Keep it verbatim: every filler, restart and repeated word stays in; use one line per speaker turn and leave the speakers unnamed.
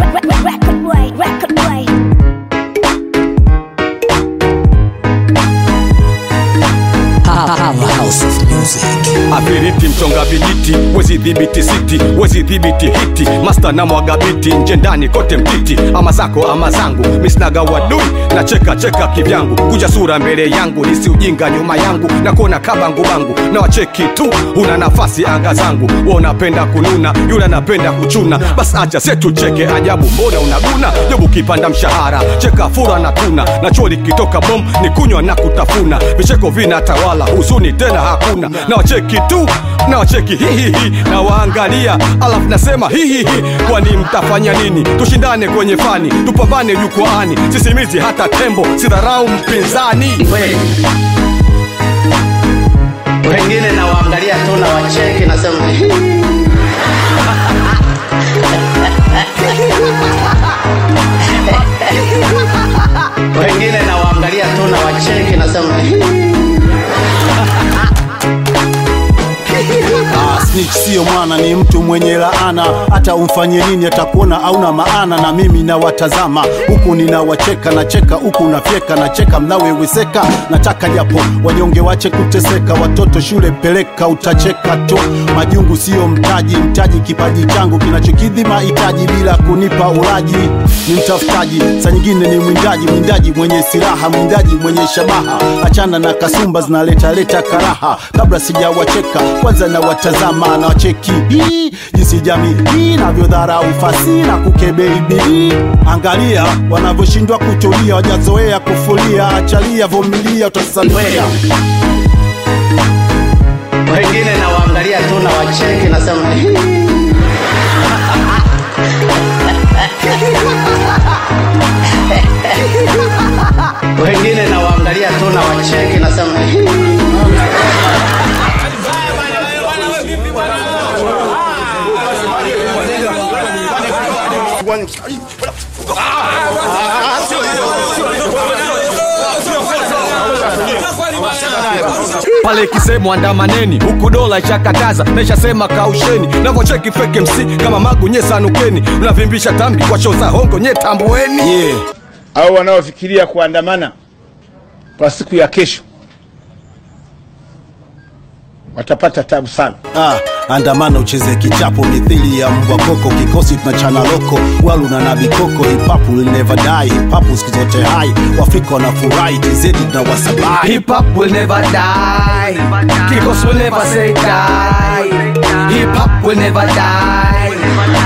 Record way, record way.
House of Music.
Apiriti mchonga vijiti, wezi dhibiti siti, wezi dhibiti hiti. Master na mwagabiti, nje ndani kote mtiti. Ama zako ama zangu, misnaga wadui na cheka cheka kivyangu. Kuja sura mbele yangu, nisi ujinga nyuma yangu. Na kuona kabangu bangu, na wacheki tu. Una nafasi anga zangu, wanapenda kununa, yule anapenda kuchuna. Bas acha setu cheke ajabu, mbona unaguna. Jobu kipanda mshahara, cheka fura na tuna. Na choli kitoka bom, ni kunywa na kutafuna. Vicheko vina tawala, huzuni tena hakuna. Na wacheki tu, na wacheki hihihi. Na waangalia, alafu nasema hihihi. Kwani mtafanya nini? Tushindane kwenye fani, tupambane jukwaani. Sisimizi hata tembo, sidharau mpinzani.
Wengine na waangalia tu na wacheki nasema hihihi. Wengine na waangalia tu na wacheki nasema hihihi.
Snitch sio mwana, ni mtu mwenye laana. Hata umfanye nini atakuona hauna maana. Na mimi na watazama huku ninawacheka, na cheka huku nafyeka, na cheka mnaweweseka. Nataka japo wanyonge wache kuteseka. Watoto shule peleka, utacheka tu. Majungu sio mtaji, mtaji kipaji changu kinachokidhi mahitaji bila kunipa ulaji. Ni mtafutaji, saa nyingine ni mwindaji. Mwindaji mwenye silaha, mwindaji mwenye shabaha. Achana na kasumba zinaleta leta karaha. Kabla sijawacheka kwanza na watazama, na wacheki hii jinsi jamii hii navyodharau fasi na kukebei bidii. Angalia wanavyoshindwa kutulia, wajazoea kufulia. Achalia, vumilia, utasalia.
Wengine na waangalia tu na wacheki nasema hihihi. Wengine na waangalia tu na wacheki nasema hihihi.
Pale kisemo andamaneni, huku dola ishakataza. Na ishasema kausheni, navo cheki fake M C kama magu nye sanukeni. Unavimbisha tambi kwa show za hongo nye tambueni.
Yeah. Au wanaofikiria kuandamana kwa siku ya kesho watapata tabu sana.
Ah, andamana ucheze kichapo mithili ya mbwa koko. Kikosi tunachana loko, walu na nabi koko. Hip hop will never die, hip hop siku zote hai. Wafrika wanafurahi, tizedi na wasabai.
Hip hop will never die, Kikosi will never say die. Hip hop will never die.